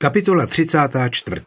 Kapitola 34.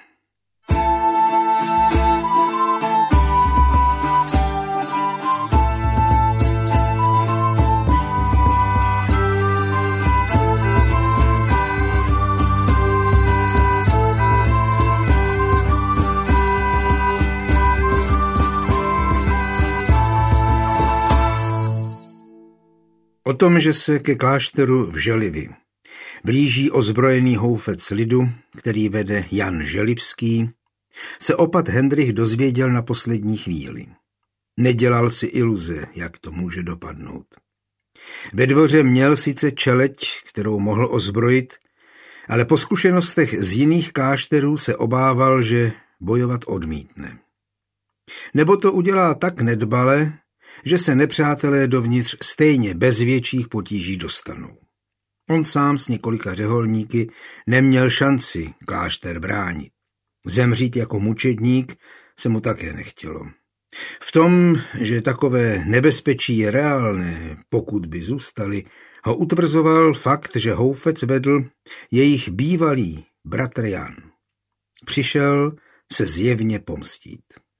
O tom, že se ke klášteru v Želivi blíží ozbrojený houfec lidu, který vede Jan Želivský, se opat Hendrych dozvěděl na poslední chvíli. Nedělal si iluze, jak to může dopadnout. Ve dvoře měl sice čeleď, kterou mohl ozbrojit, ale po zkušenostech z jiných klášterů se obával, že bojovat odmítne. Nebo to udělá tak nedbale, že se nepřátelé dovnitř stejně bez větších potíží dostanou. On sám s několika řeholníky neměl šanci klášter bránit. Zemřít jako mučedník se mu také nechtělo. V tom, že takové nebezpečí je reálné, pokud by zůstali, ho utvrzoval fakt, že houfec vedl jejich bývalý bratr Jan. Přišel se zjevně pomstít.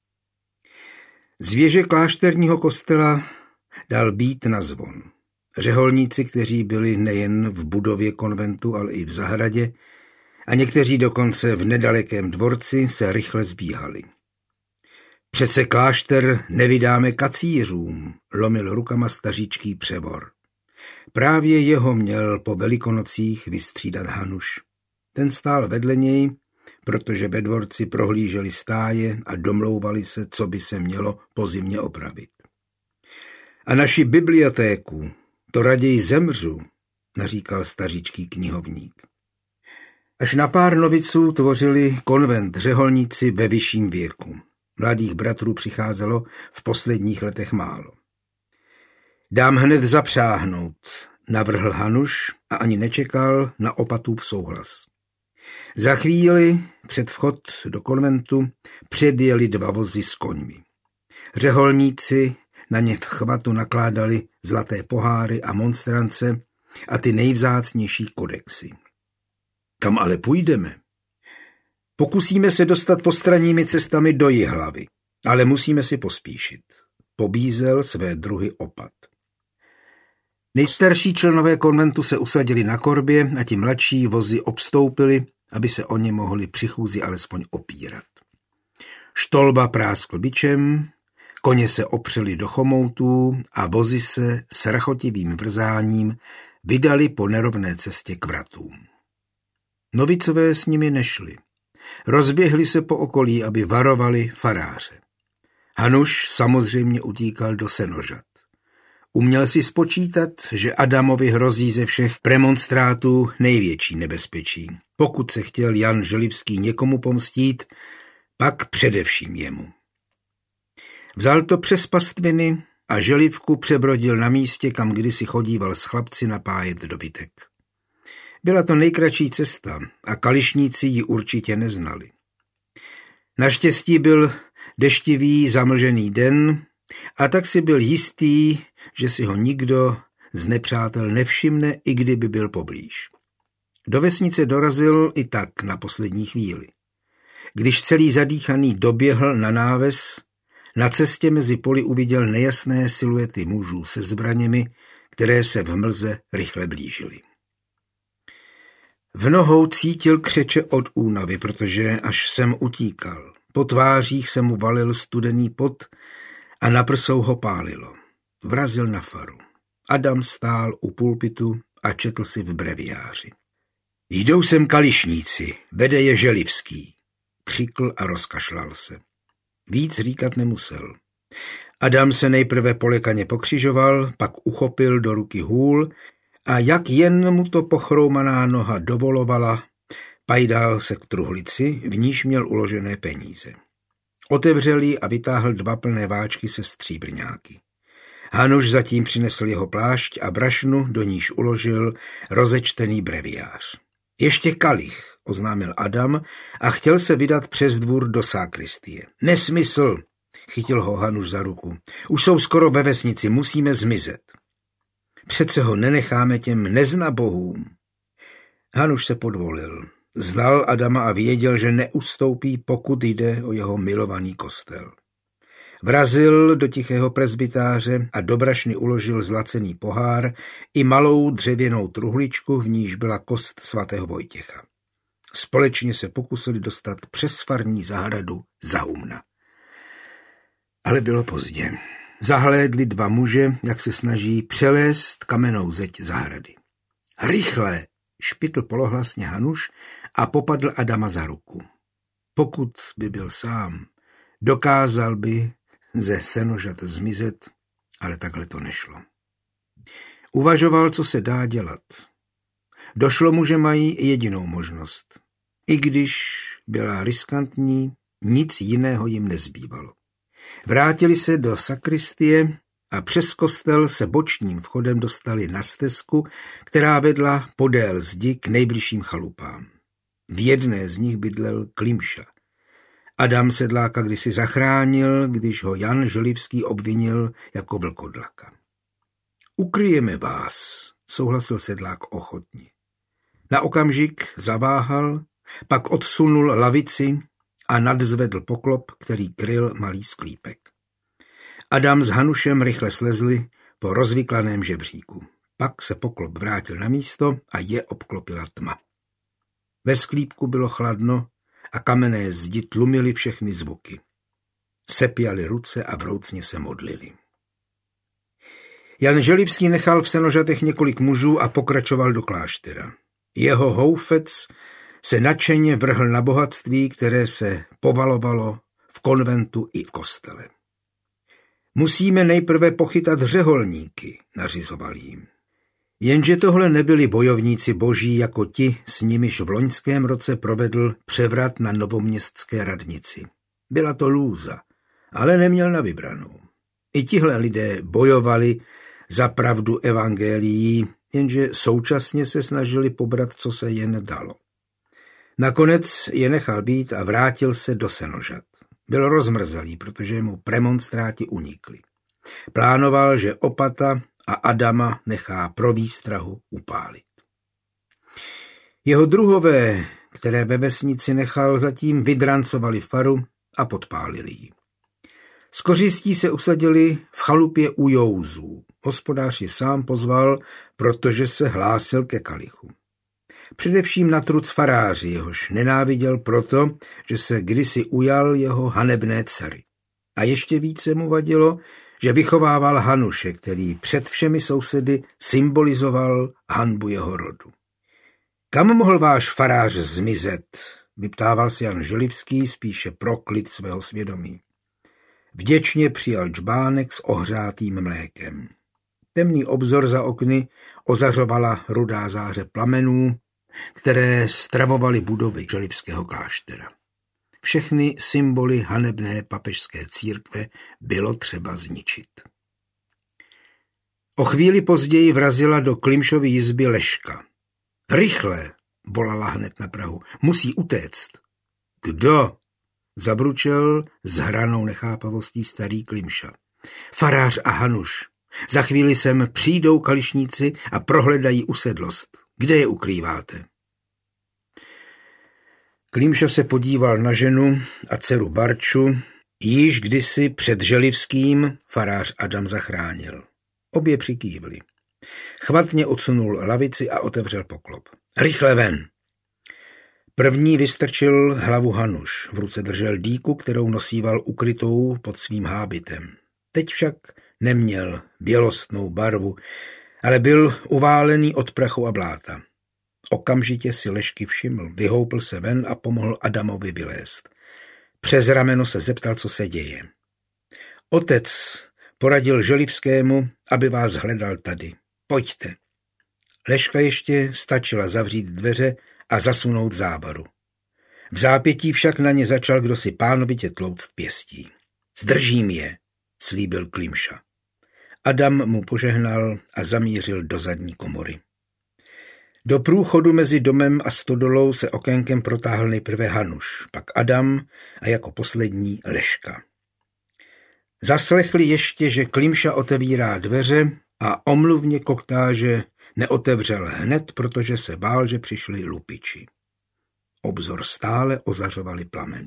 Z věže klášterního kostela dal být na zvon. Řeholníci, kteří byli nejen v budově konventu, ale i v zahradě, a někteří dokonce v nedalekém dvorci, se rychle zbíhali. Přece klášter nevydáme kacířům, lomil rukama staříčký Převor. Právě jeho měl po Velikonocích vystřídat Hanuš. Ten stál vedle něj, protože ve dvorci prohlíželi stáje a domlouvali se, co by se mělo po zimě opravit. A naši bibliotéku, to raději zemřu, naříkal staříčký knihovník. Až na pár noviců tvořili konvent řeholníci ve vyšším věku. Mladých bratrů přicházelo v posledních letech málo. Dám hned zapřáhnout, navrhl Hanuš a ani nečekal na opatův souhlas. Za chvíli před vchod do konventu předjeli 2 vozy s koňmi. Řeholníci na ně v chvatu nakládali zlaté poháry a monstrance a ty nejvzácnější kodexy. Kam ale půjdeme? Pokusíme se dostat postranními cestami do Jihlavy, ale musíme si pospíšit. Pobízel své druhy opat. Nejstarší členové konventu se usadili na korbě a ti mladší vozy obstoupili, aby se o ně mohli při chůzi alespoň opírat. Štolba práskl bičem, koně se opřeli do chomoutů a vozy se s rachotivým vrzáním vydali po nerovné cestě k vratům. Novicové s nimi nešli. Rozběhli se po okolí, aby varovali faráře. Hanuš samozřejmě utíkal do Senožat. Uměl si spočítat, že Adamovi hrozí ze všech premonstrátů největší nebezpečí. Pokud se chtěl Jan Želivský někomu pomstít, pak především jemu. Vzal to přes pastviny a Želivku přebrodil na místě, kam kdysi chodíval s chlapci napájet dobytek. Byla to nejkratší cesta a kališníci ji určitě neznali. Naštěstí byl deštivý zamlžený den a tak si byl jistý, že si ho nikdo z nepřátel nevšimne, i kdyby byl poblíž. Do vesnice dorazil i tak na poslední chvíli. Když celý zadýchaný doběhl na náves, na cestě mezi poli uviděl nejasné siluety mužů se zbraněmi, které se v mlze rychle blížily. V nohou cítil křeče od únavy, protože až sem utíkal. Po tvářích se mu valil studený pot a na prsou ho pálilo. Vrazil na faru. Adam stál u pulpitu a četl si v breviáři. Jdou sem kališníci, vede je Želivský, křikl a rozkašlal se. Víc říkat nemusel. Adam se nejprve polekaně pokřižoval, pak uchopil do ruky hůl a jak jen mu to pochroumaná noha dovolovala, pajdal se k truhlici, v níž měl uložené peníze. Otevřel ji a vytáhl 2 plné váčky se stříbrňáky. Hanuš zatím přinesl jeho plášť a brašnu, do níž uložil rozečtený breviář. Ještě kalich, oznámil Adam a chtěl se vydat přes dvůr do sakristie. Nesmysl, chytil ho Hanuš za ruku. Už jsou skoro ve vesnici, musíme zmizet. Přece ho nenecháme těm neznabohům. Hanuš se podvolil. Znal Adama a věděl, že neustoupí, pokud jde o jeho milovaný kostel. Vrazil do tichého presbytáře a do brašny uložil zlacený pohár i malou dřevěnou truhličku, v níž byla kost svatého Vojtěcha. Společně se pokusili dostat přes farní zahradu za humna. Ale bylo pozdě. Zahlédli dva muže, jak se snaží přelézt kamennou zeď zahrady. Rychle, špitl polohlasně Hanuš a popadl Adama za ruku. Pokud by byl sám, dokázal by ze senožat zmizet, ale takhle to nešlo. Uvažoval, co se dá dělat. Došlo mu, že mají jedinou možnost. I když byla riskantní, nic jiného jim nezbývalo. Vrátili se do sakristie a přes kostel se bočním vchodem dostali na stezku, která vedla podél zdi k nejbližším chalupám. V jedné z nich bydlel Klimša. Adam sedláka kdysi zachránil, když ho Jan Želivský obvinil jako vlkodlaka. Ukryjeme vás, souhlasil sedlák ochotně. Na okamžik zaváhal, pak odsunul lavici a nadzvedl poklop, který kryl malý sklípek. Adam s Hanušem rychle slezli po rozvyklaném žebříku. Pak se poklop vrátil na místo a je obklopila tma. Ve sklípku bylo chladno a kamenné zdi tlumily všechny zvuky. Sepjali ruce a vroucně se modlili. Jan Želivský nechal v senožatech několik mužů a pokračoval do kláštera. Jeho houfec se nadšeně vrhl na bohatství, které se povalovalo v konventu i v kostele. Musíme nejprve pochytat řeholníky, nařizoval jim. Jenže tohle nebyli bojovníci boží jako ti, s nimiž v loňském roce provedl převrat na novoměstské radnici. Byla to lůza, ale neměl na vybranou. I tihle lidé bojovali za pravdu evangelií, jenže současně se snažili pobrat, co se jen dalo. Nakonec je nechal být a vrátil se do senožat. Byl rozmrzalý, protože mu premonstráti unikli. Plánoval, že opata a Adama nechá pro výstrahu upálit. Jeho druhové, které ve vesnici nechal, zatím vydrancovali faru a podpálili ji. S kořistí se usadili v chalupě u Jouzů. Hospodář ji sám pozval, protože se hlásil ke kalichu. Především na truc faráři, jehož nenáviděl proto, že se kdysi ujal jeho hanebné dcery. A ještě více mu vadilo, že vychovával Hanuše, který před všemi sousedy symbolizoval hanbu jeho rodu. Kam mohl váš farář zmizet? Vyptával se Jan Želivský spíše pro klid svého svědomí. Vděčně přijal džbánek s ohřátým mlékem. Temný obzor za okny ozařovala rudá záře plamenů, které stravovaly budovy Želivského kláštera. Všechny symboly hanebné papežské církve bylo třeba zničit. O chvíli později vrazila do Klimšovy jizby Leška. Rychle, volala hned na prahu, musí utéct. Kdo? Zabručel s hranou nechápavostí starý Klimša. Farář a Hanuš. Za chvíli sem přijdou kališníci a prohledají usedlost. Kde je ukrýváte? Klimša se podíval na ženu a dceru Barču, již kdysi před Želivským farář Adam zachránil. Obě přikývli. Chvatně odsunul lavici a otevřel poklop. Rychle ven! První vystrčil hlavu Hanuš, v ruce držel dýku, kterou nosíval ukrytou pod svým hábitem. Teď však neměl bělostnou barvu, ale byl uválený od prachu a bláta. Okamžitě si Lešky všiml, vyhoupl se ven a pomohl Adamovi vylézt. Přes rameno se zeptal, co se děje. Otec poradil Želivskému, aby vás hledal tady. Pojďte. Leška ještě stačila zavřít dveře a zasunout závaru. V zápětí však na ně začal kdosi pánovitě tlouct pěstí. Zdržím je, slíbil Klimša. Adam mu požehnal a zamířil do zadní komory. Do průchodu mezi domem a stodolou se okénkem protáhl nejprve Hanuš, pak Adam a jako poslední Leška. Zaslechli ještě, že Klimša otevírá dveře a omluvně k oktáže neotevřel hned, protože se bál, že přišli lupiči. Obzor stále ozařovaly plameny.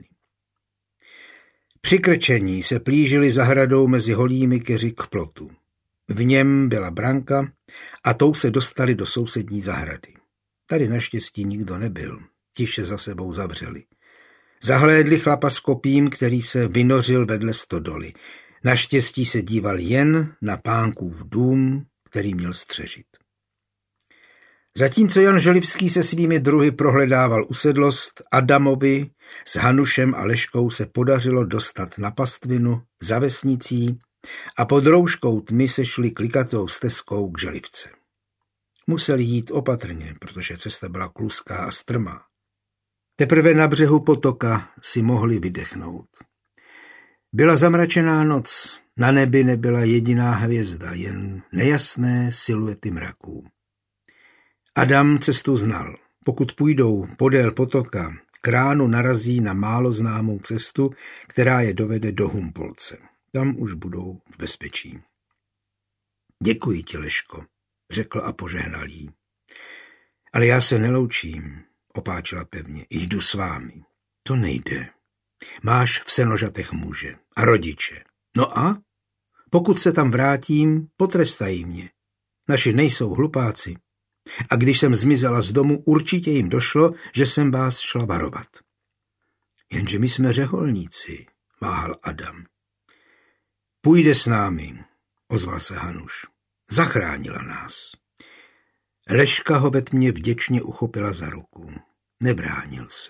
Při krčení se plížili zahradou mezi holými keři k plotu. V něm byla branka a tou se dostali do sousední zahrady. Tady naštěstí nikdo nebyl, tiše za sebou zavřeli. Zahlédli chlapa s kopím, který se vynořil vedle stodoly. Naštěstí se díval jen na pánkův dům, který měl střežit. Zatímco Jan Želivský se svými druhy prohledával usedlost, Adamovi s Hanušem a Leškou se podařilo dostat na pastvinu za vesnicí a pod rouškou tmy se šli klikatou stezkou k Želivce. Museli jít opatrně, protože cesta byla kluská a strmá. Teprve na břehu potoka si mohli vydechnout. Byla zamračená noc, na nebi nebyla jediná hvězda, jen nejasné siluety mraků. Adam cestu znal. Pokud půjdou podél potoka, k ránu narazí na málo známou cestu, která je dovede do Humpolce. Tam už budou v bezpečí. Děkuji ti, Leško, řekl a požehnal jí. Ale já se neloučím, opáčila pevně. Jdu s vámi. To nejde. Máš v Senožatech muže a rodiče. No a? Pokud se tam vrátím, potrestají mě. Naši nejsou hlupáci. A když jsem zmizela z domu, určitě jim došlo, že jsem vás šla varovat. Jenže my jsme řeholníci, váhal Adam. Půjde s námi, ozval se Hanuš. Zachránila nás. Leška ho ve tmě vděčně uchopila za ruku. Nebránil se.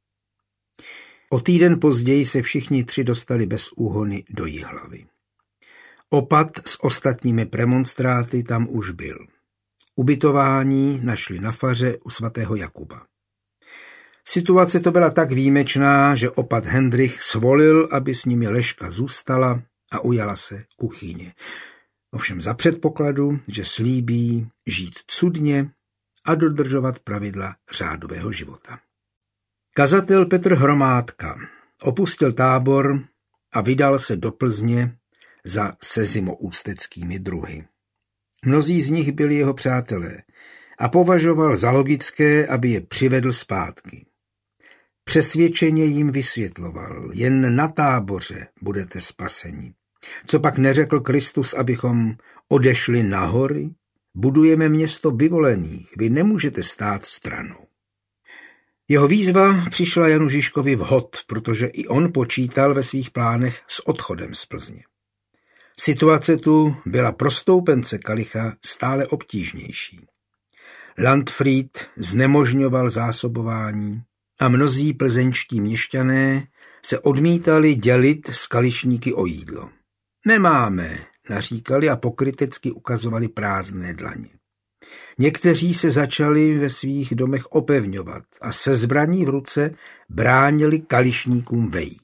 O týden později se všichni tři dostali bez úhony do Jihlavy. Opat s ostatními premonstráty tam už byl. Ubytování našli na faře u svatého Jakuba. Situace to byla tak výjimečná, že opat Hendrych svolil, aby s nimi Leška zůstala a ujala se kuchyně. Ovšem za předpokladu, že slíbí žít cudně a dodržovat pravidla řádového života. Kazatel Petr Hromádka opustil tábor a vydal se do Plzně za sezimoústeckými druhy. Mnozí z nich byli jeho přátelé a považoval za logické, aby je přivedl zpátky. Přesvědčeně jim vysvětloval, jen na táboře budete spaseni. Co pak neřekl Kristus, abychom odešli na hory? Budujeme město vyvolených, vy nemůžete stát stranou. Jeho výzva přišla Janu Žižkovi vhod, protože i on počítal ve svých plánech s odchodem z Plzně. Situace tu byla pro stoupence Kalicha stále obtížnější. Landfried znemožňoval zásobování a mnozí plzeňští měšťané se odmítali dělit s kališníky o jídlo. Nemáme, naříkali a pokrytecky ukazovali prázdné dlaně. Někteří se začali ve svých domech opevňovat a se zbraní v ruce bránili kališníkům vejít.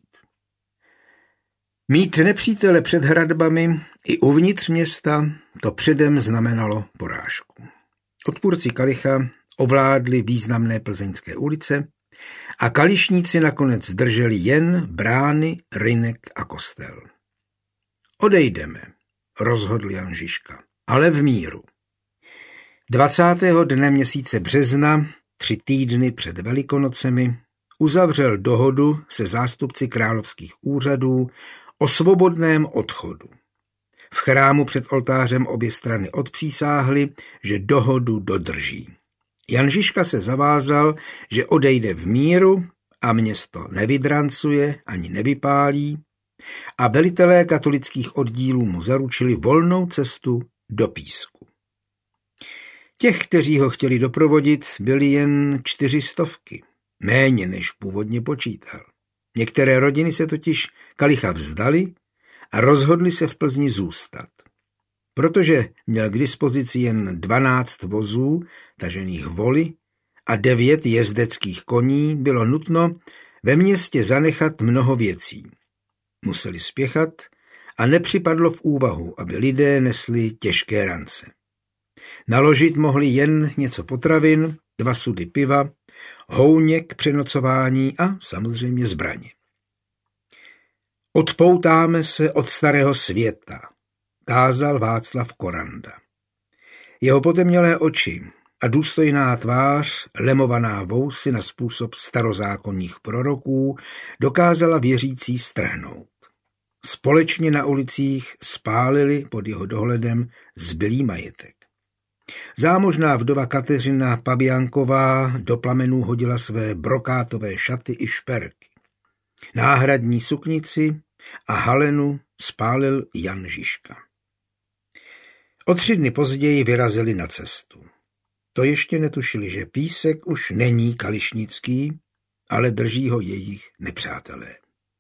Mít nepřítele před hradbami i uvnitř města to předem znamenalo porážku. Odpůrci Kalicha ovládli významné plzeňské ulice a kališníci nakonec drželi jen brány, rynek a kostel. Odejdeme, rozhodl Jan Žižka, ale v míru. 20. dne měsíce března, 3 týdny před Velikonocemi, uzavřel dohodu se zástupci královských úřadů o svobodném odchodu. V chrámu před oltářem obě strany odpřísáhly, že dohodu dodrží. Jan Žižka se zavázal, že odejde v míru a město nevydrancuje ani nevypálí a velitelé katolických oddílů mu zaručili volnou cestu do Písku. Těch, kteří ho chtěli doprovodit, byly jen 400, méně než původně počítal. Některé rodiny se totiž Kalicha vzdali a rozhodli se v Plzni zůstat. Protože měl k dispozici jen 12 vozů tažených voly a 9 jezdeckých koní, bylo nutno ve městě zanechat mnoho věcí. Museli spěchat a nepřipadlo v úvahu, aby lidé nesli těžké rance. Naložit mohli jen něco potravin, 2 sudy piva, houně k přenocování a samozřejmě zbraně. Odpoutáme se od starého světa, kázal Václav Koranda. Jeho potemnělé oči a důstojná tvář, lemovaná vousy na způsob starozákonních proroků, dokázala věřící strhnout. Společně na ulicích spálili pod jeho dohledem zbylý majetek. Zámožná vdova Kateřina Pabianková do plamenů hodila své brokátové šaty i šperky. Náhradní suknici a halenu spálil Jan Žižka. O 3 dny později vyrazili na cestu. To ještě netušili, že Písek už není kališnický, ale drží ho jejich nepřátelé.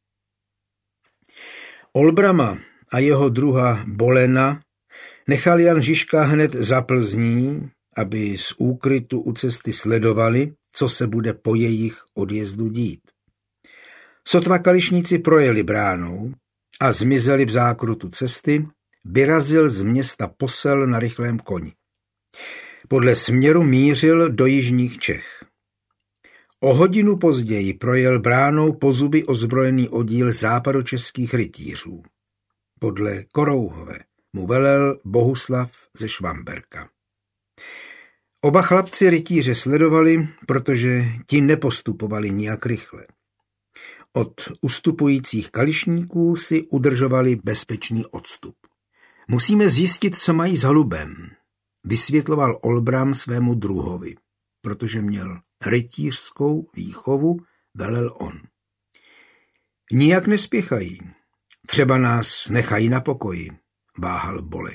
Olbrama a jeho druha Bolena nechal Jan Žižka hned za Plzní, aby z úkrytu u cesty sledovali, co se bude po jejich odjezdu dít. Sotva kališníci projeli bránou a zmizeli v zákrutu cesty, vyrazil z města posel na rychlém koni. Podle směru mířil do jižních Čech. O hodinu později projel bránou po zuby ozbrojený oddíl západočeských rytířů. Podle Korouhové mu velel Bohuslav ze Švamberka. Oba chlapci rytíře sledovali, protože ti nepostupovali nijak rychle. Od ustupujících kališníků si udržovali bezpečný odstup. Musíme zjistit, co mají za lubem, vysvětloval Olbram svému druhovi, protože měl rytířskou výchovu, velel on. Nijak nespěchají, třeba nás nechají na pokoji, váhal Bolek.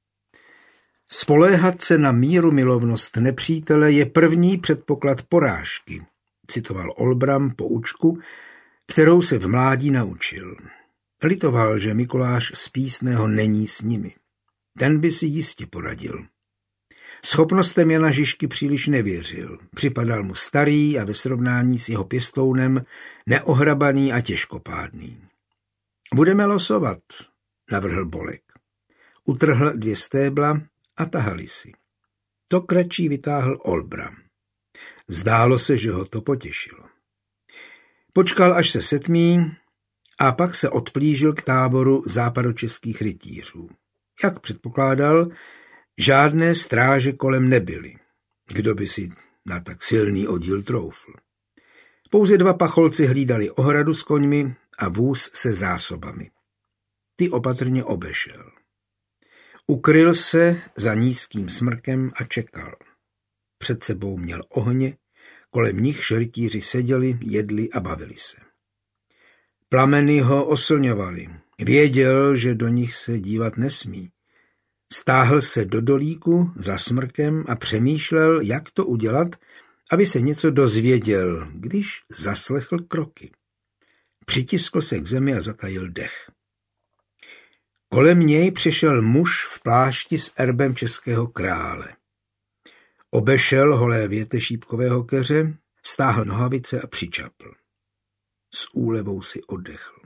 Spoléhat se na mírumilovnost nepřítele je první předpoklad porážky, citoval Olbram poučku, kterou se v mládí naučil. Litoval, že Mikuláš z Písného není s nimi. Ten by si jistě poradil. Schopnostem Jana Žižky příliš nevěřil. Připadal mu starý a ve srovnání s jeho pěstounem neohrabaný a těžkopádný. Budeme losovat, navrhl Bolek. Utrhl 2 stébla a tahali si. To kratší vytáhl Olbram. Zdálo se, že ho to potěšilo. Počkal, až se setmí, a pak se odplížil k táboru západočeských rytířů. Jak předpokládal, žádné stráže kolem nebyly. Kdo by si na tak silný oddíl troufl? Pouze 2 pacholci hlídali ohradu s koňmi a vůz se zásobami. Ty opatrně obešel. Ukryl se za nízkým smrkem a čekal. Před sebou měl ohně, kolem nich rytíři seděli, jedli a bavili se. Plameny ho oslňovaly. Věděl, že do nich se dívat nesmí. Stáhl se do dolíku za smrkem a přemýšlel, jak to udělat, aby se něco dozvěděl, když zaslechl kroky. Přitiskl se k zemi a zatajil dech. Kolem něj přešel muž v plášti s erbem českého krále. Obešel holé věte šípkového keře, stáhl nohavice a přičapl. S úlevou si oddechl.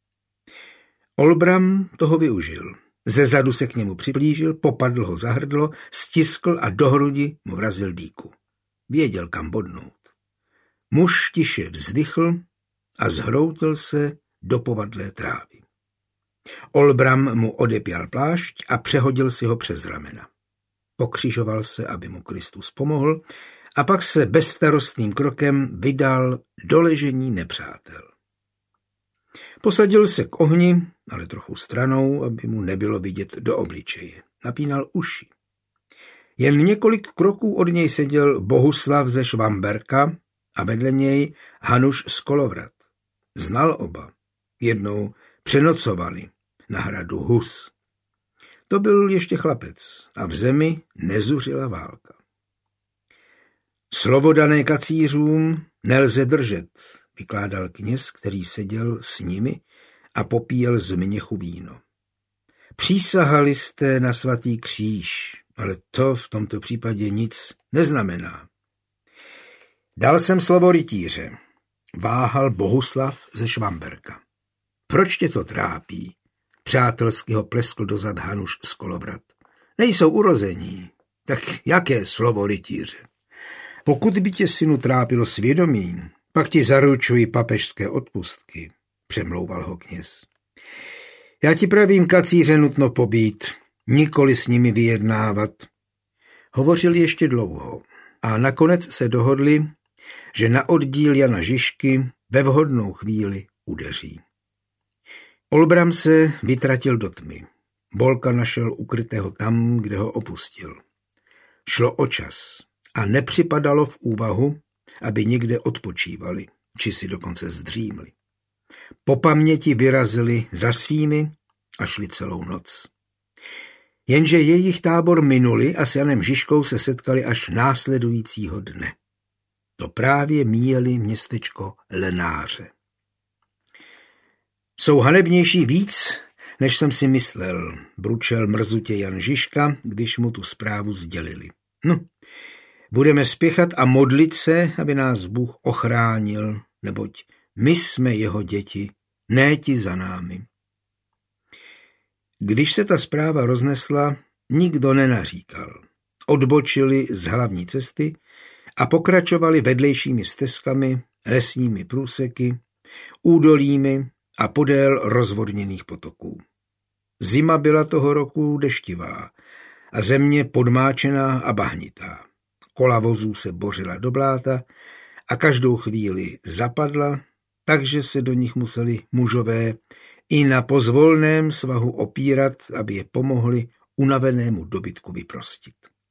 Olbram toho využil. Zezadu se k němu přiblížil, popadl ho za hrdlo, stiskl a do hrudi mu vrazil dýku. Věděl, kam bodnout. Muž tiše vzdychl a zhroutil se do povadlé trávy. Olbram mu odepěl plášť a přehodil si ho přes ramena. Pokřižoval se, aby mu Kristus pomohl, a pak se bezstarostným krokem vydal do ležení nepřátel. Posadil se k ohni, ale trochu stranou, aby mu nebylo vidět do obličeje. Napínal uši. Jen několik kroků od něj seděl Bohuslav ze Švamberka a vedle něj Hanuš z Kolovrat. Znal oba. Jednou přenocovali na hradu Hus. To byl ještě chlapec a v zemi nezuřila válka. Slovo dané kacířům nelze držet, vykládal kněz, který seděl s nimi a popíjel z měchu víno. Přísahali jste na svatý kříž, ale to v tomto případě nic neznamená. Dal jsem slovo rytíře, váhal Bohuslav ze Švamberka. Proč tě to trápí? Přátelsky ho pleskl dozad Hanuš z Kolovrat. Nejsou urození, tak jaké slovo rytíře? Pokud by tě, synu, trápilo svědomí, pak ti zaručuji papežské odpustky, přemlouval ho kněz. Já ti pravím, kacíře nutno pobít, nikoli s nimi vyjednávat. Hovořil ještě dlouho. a nakonec se dohodli, že na oddíl Jana Žižky ve vhodnou chvíli udeří. Olbram se vytratil do tmy. Bolka našel ukrytého tam, kde ho opustil. Šlo o čas a nepřipadalo v úvahu, aby někde odpočívali, či si dokonce zdřímli. Po paměti vyrazili za svými a šli celou noc. Jenže jejich tábor minuli a s Janem Žižkou se setkali až následujícího dne. To právě míjeli městečko Lenáře. Jsou hanebnější víc, než jsem si myslel, bručel mrzutě Jan Žižka, když mu tu zprávu sdělili. No, budeme spěchat a modlit se, aby nás Bůh ochránil, neboť my jsme jeho děti, ne ti za námi. Když se ta zpráva roznesla, nikdo nenaříkal. Odbočili z hlavní cesty a pokračovali vedlejšími stezkami, lesními průseky, údolími a podél rozvodněných potoků. Zima byla toho roku deštivá a země podmáčená a bahnitá. Kola vozů se bořila do bláta a každou chvíli zapadla, takže se do nich museli mužové i na pozvolném svahu opírat, aby je pomohli unavenému dobytku vyprostit.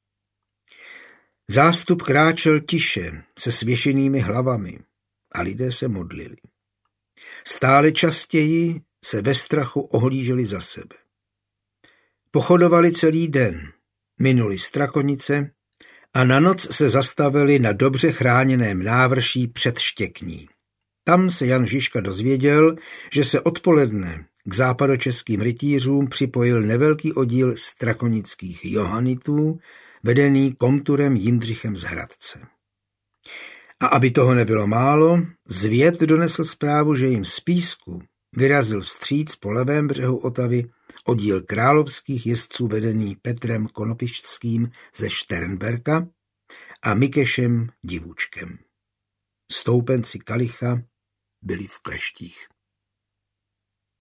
Zástup kráčel tiše se svěšenými hlavami a lidé se modlili. Stále častěji se ve strachu ohlíželi za sebe. Pochodovali celý den, minuli Strakonice a na noc se zastavili na dobře chráněném návrší před Štěkní. Tam se Jan Žižka dozvěděl, že se odpoledne k západočeským rytířům připojil nevelký oddíl strakonických johanitů, vedený komturem Jindřichem z Hradce. A aby toho nebylo málo, zvěd donesl zprávu, že jim z Písku vyrazil vstříc po levém břehu Otavy oddíl královských jezdců vedený Petrem Konopišťským ze Šternberka a Mikešem Divůčkem. Stoupenci Kalicha byli v kleštích.